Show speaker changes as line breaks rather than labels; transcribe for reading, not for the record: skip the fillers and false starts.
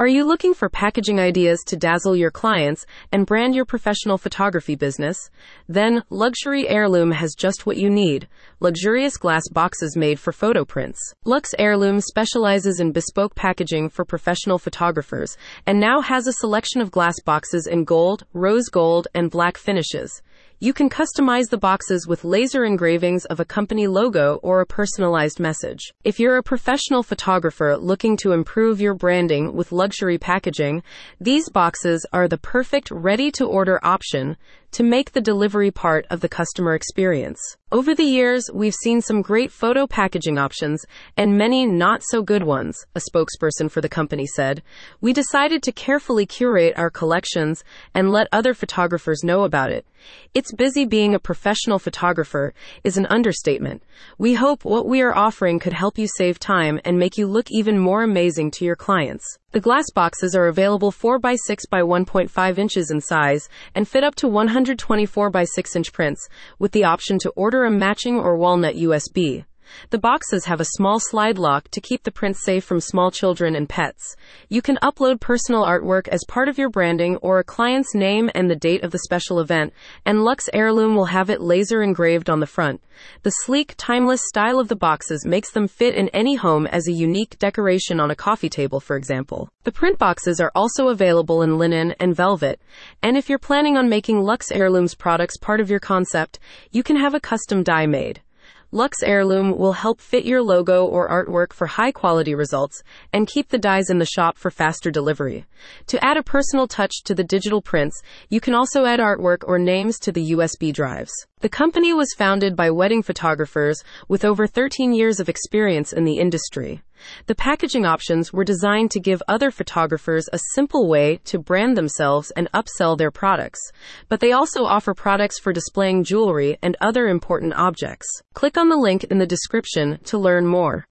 Are you looking for packaging ideas to dazzle your clients and brand your professional photography business? Then, Luxury Heirloom has just what you need: luxurious glass boxes made for photo prints. Lux Heirloom specializes in bespoke packaging for professional photographers and now has a selection of glass boxes in gold, rose gold, and black finishes. You can customize the boxes with laser engravings of a company logo or a personalized message. If you're a professional photographer looking to improve your branding with luxury packaging, these boxes are the perfect ready-to-order option to make the delivery part of the customer experience. Over the years, we've seen some great photo packaging options and many not so good ones, a spokesperson for the company said. We decided to carefully curate our collections and let other photographers know about it. It's busy being a professional photographer is an understatement. We hope what we are offering could help you save time and make you look even more amazing to your clients. The glass boxes are available 4x6 by 1.5 inches in size and fit up to 124 by 6 inch prints, with the option to order a matching or walnut USB. The boxes have a small slide lock to keep the prints safe from small children and pets. You can upload personal artwork as part of your branding or a client's name and the date of the special event, and Lux Heirloom will have it laser engraved on the front. The sleek, timeless style of the boxes makes them fit in any home as a unique decoration on a coffee table, for example. The print boxes are also available in linen and velvet, and if you're planning on making Lux Heirloom's products part of your concept, you can have a custom die made. Lux Heirloom will help fit your logo or artwork for high-quality results and keep the dies in the shop for faster delivery. To add a personal touch to the digital prints, you can also add artwork or names to the USB drives. The company was founded by wedding photographers with over 13 years of experience in the industry. The packaging options were designed to give other photographers a simple way to brand themselves and upsell their products, but they also offer products for displaying jewelry and other important objects. Click on the link in the description to learn more.